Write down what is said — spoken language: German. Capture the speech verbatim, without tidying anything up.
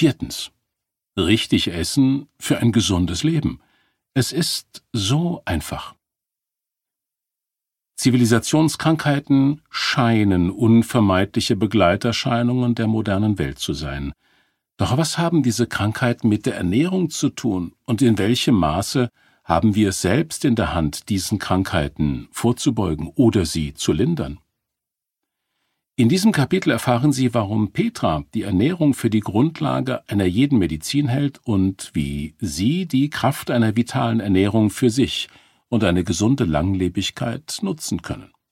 Viertens. Richtig essen für ein gesundes Leben. Es ist so einfach. Zivilisationskrankheiten scheinen unvermeidliche Begleiterscheinungen der modernen Welt zu sein. Doch was haben diese Krankheiten mit der Ernährung zu tun und in welchem Maße haben wir es selbst in der Hand, diesen Krankheiten vorzubeugen oder sie zu lindern? In diesem Kapitel erfahren Sie, warum Petra die Ernährung für die Grundlage einer jeden Medizin hält und wie Sie die Kraft einer vitalen Ernährung für sich und eine gesunde Langlebigkeit nutzen können.